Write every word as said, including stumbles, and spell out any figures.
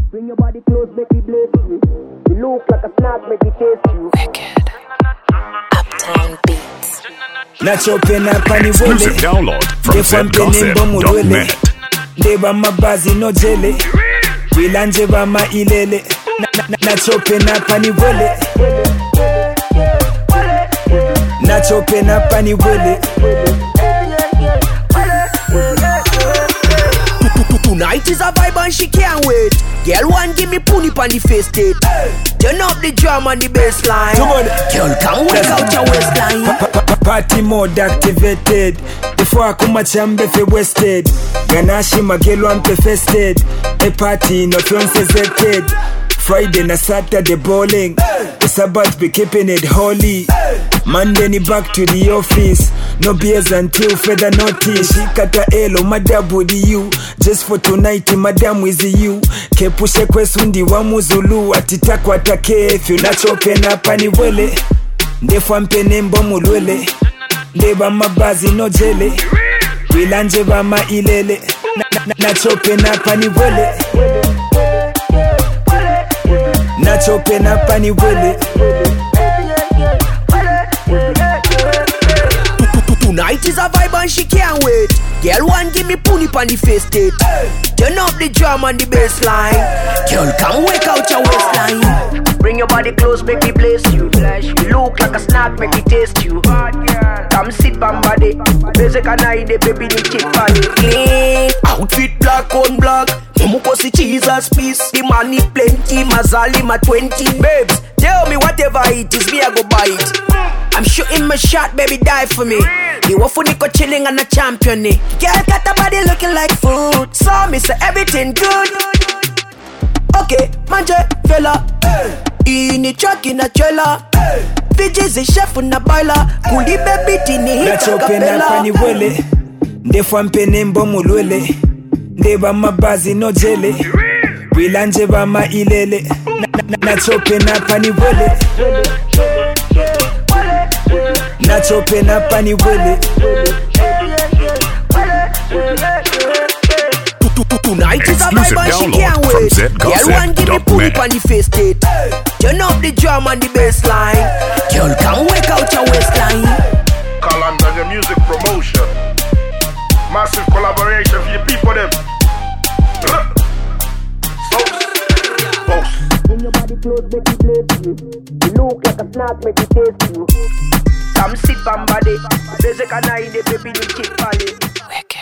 Bring your body close, make me bless you. You look like a snack, make me taste you. Wicked. Uptown Beats. Nacho pena pani Exclusive wole. download from zed gossip dot net. Deba mabazi no jele. Wilanje ba ma ilele. Nacho pena pani wole. Nacho pena pani wole. Tonight is a vibe and she can't wait. Girl, one give me pony pan the face state. Turn up the drum and the bass line. Girl, come work out your waistline. Party mode activated. Before I come at chambe fe wasted. Ganashi magelo ampe fested. A party no fiance zected. Friday na Saturday bowling. It's about be keeping it holy. Monday ni back to the office. No beers until further notice. Shikata elo madabu di you. Just for tonight madam with you. Kepushe kwesundi wa muzulu. Atitaku atake if you nacho pena pani wele. Ndefu mpene mbo mulwele. Ndeba mabazi no jele. Wilanje ba ma ilele. Nacho pena pani wele. Nacho pena pani wele. Tonight is a vibe and she can't wait. Girl, one give me pony pan the face state. Turn up the drum and the bass line. Girl, come work out your waistline. Bring your body close, make me bless you. You look like a snack, make me taste you. Come sit by my body. Basic and I, the baby, the chick body. Clean outfit, black on black. Muko si Jesus peace. The money plenty, mazali ma twenty. Babes, tell me whatever it is, me I go buy it. I'm shooting my shot, baby, die for me. You wafu niko chilling and a champion ni. Girl got the body looking like food. So me say everything good. Okay, manje fella. Ini truck in a trailer. Bitches is chef on a boiler. Kuli baby tini hit Nacho pena pani wele. Ndefu mpene mbo mulwele. Ndeba mabazi no jele. Wilanje ba ma ilele. Nacho pena pani wele. Nacho pena pani wele. Tonight is a Exclusive vibe and she download can't from wait. zed Girl, gossip one give me dot pony net. pan the face state. Turn up the drum and the bass line. Girl, come work out your waistline. Calendar the music promotion. Massive collaboration for your people them. Boss. Bring your body close, make me bless you. You look like a snack, make me taste you. Come sit by my body. Basic and I, the baby, the chick body. Wicked.